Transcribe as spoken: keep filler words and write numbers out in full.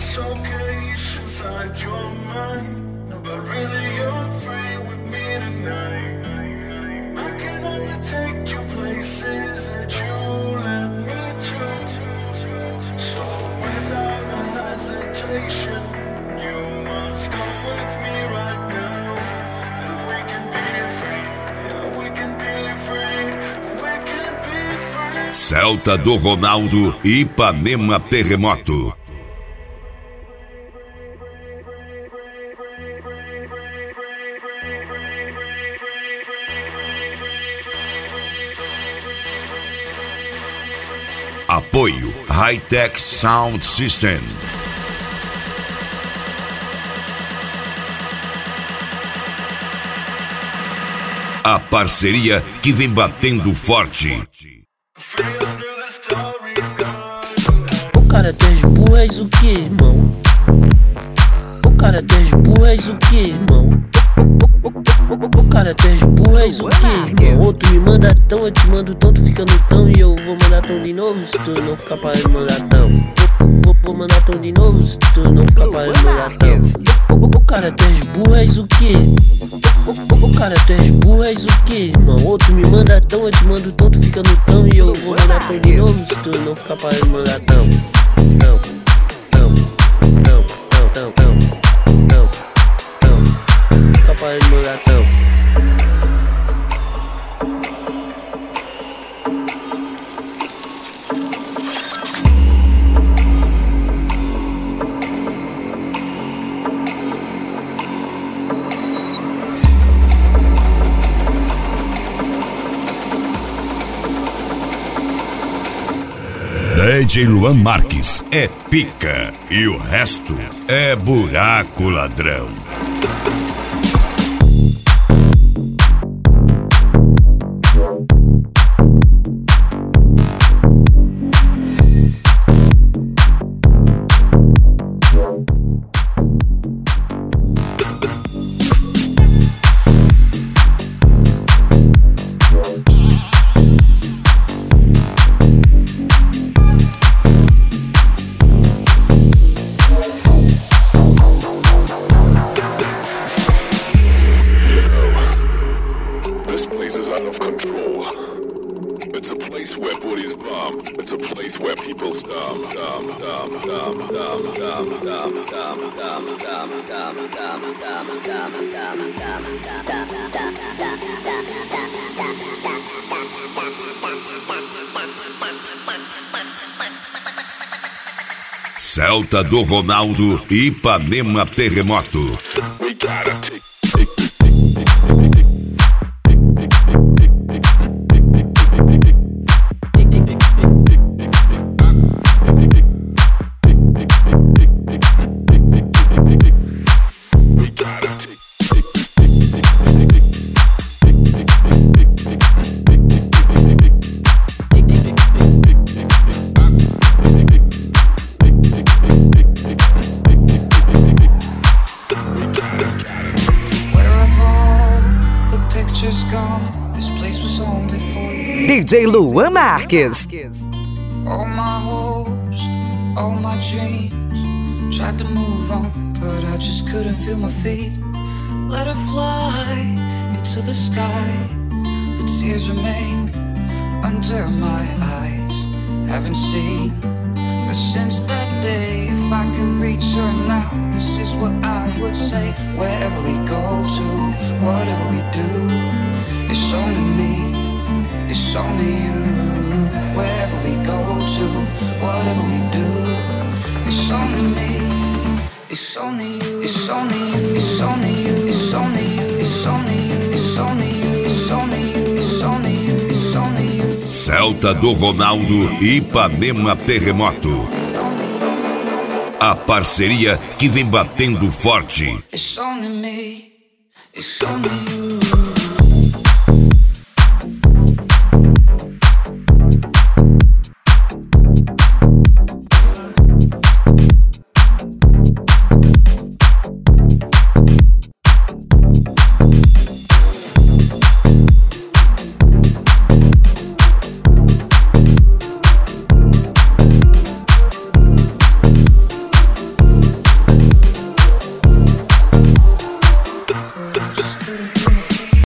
showcase inside your mind, but really you're free with me tonight. I can only take you places that you let me to. So without a hesitation, you must come with me right now. And we can be free, yeah, we can be free, we can be free. Celta do Ronaldo e Ipanema Terremoto. Apoio Hightech Sound System. A parceria que vem batendo forte. O cara das burras o que, irmão? O cara das burras o que, irmão? O cara das burras o que, irmão? Ou tu me manda tão, eu te mando tão, tu fica no tão. E eu vou mandar tão de novo se tu não ficar para mandar tão. Vou, vou mandar tão de novo se tu não ficar para mandar tão. O cara das burras o que? O cara das burras o que, irmão? Ou tu me manda tão, eu te mando tão, tu fica no tão. E eu vou mandar tão de novo se tu não ficar para mandar tão. Tão, tão, tão, tão, tão, tão, tão, tão. Fica para mandar tão. D J Luan Marques é pica e o resto é buraco ladrão. Celta do Ronaldo e Ipanema Terremoto. D J Luan Marques. All my hopes, all my dreams, tried to move on, but I just couldn't feel my feet. Let her fly into the sky, but tears remain under my eyes. Haven't seen her since that day. If I could reach her now, this is what I would say. Wherever we go to, whatever we do, it's only me, it's only you. Wherever we go to, whatever we do, it's only me, it's only you, it's only you, it's only you, it's only you, it's only you, it's only you, it's only you, it's only you, it's only you. Celta do Ronaldo e Ipanema Terremoto. A parceria que vem batendo forte. It's only me, it's only you.